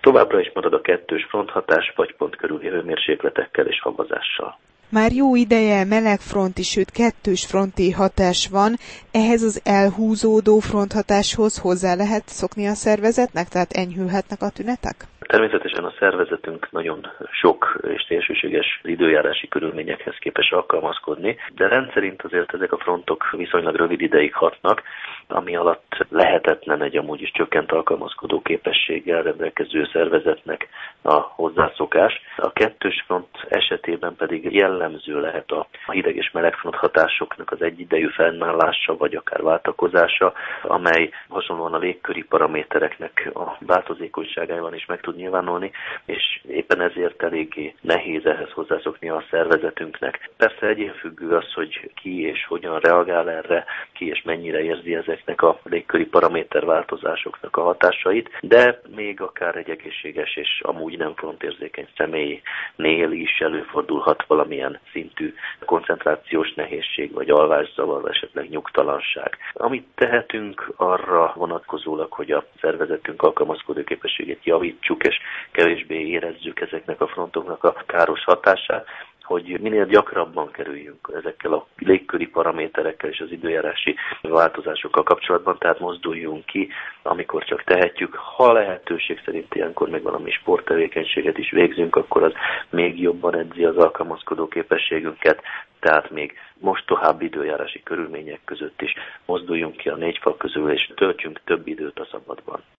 Továbbra is marad a 2-s fronthatás fagypont körüli hőmérsékletekkel és havazással. Már jó ideje melegfronti, sőt 2-s fronti hatás van. Ehhez az elhúzódó fronthatáshoz hozzá lehet szokni a szervezetnek, tehát enyhülhetnek a tünetek? Természetesen a szervezetünk nagyon sok és szélsőséges időjárási körülményekhez képes alkalmazkodni, de rendszerint azért ezek a frontok viszonylag rövid ideig hatnak, ami alatt lehetetlen egy amúgy is csökkent alkalmazkodó képességgel rendelkező szervezetnek a hozzászokás. A 2-s front esetében pedig jellemző lehet a hideg és melegfront hatásoknak az egyidejű fennállása vagy akár váltakozása, amely hasonlóan a légköri paramétereknek a változékonyságában is meg tud nyilvánulni, és éppen ezért eléggé nehéz ehhez hozzászokni a szervezetünknek. Persze egyénfüggő az, hogy ki és hogyan reagál erre, ki és mennyire érzi ezeknek a légköri paraméterváltozásoknak a hatásait, de még akár egy egészséges és amúgy nem frontérzékeny személynél is előfordulhat valamilyen szintű koncentrációs nehézség, vagy alvászavar, vagy esetleg nyugtalanság. Amit tehetünk arra vonatkozólag, hogy a szervezetünk alkalmazkodó képességét javítsuk, és kevésbé érezzük ezeknek a frontoknak a káros hatását, hogy minél gyakrabban kerüljünk ezekkel a légköri paraméterekkel és az időjárási változásokkal kapcsolatban, tehát mozduljunk ki, amikor csak tehetjük. Ha lehetőség szerint ilyenkor meg valami sporttevékenységet is végzünk, akkor az még jobban edzi az alkalmazkodó képességünket, tehát még mostohább időjárási körülmények között is mozduljunk ki a 4 fal közül, és töltsünk több időt a szabadban.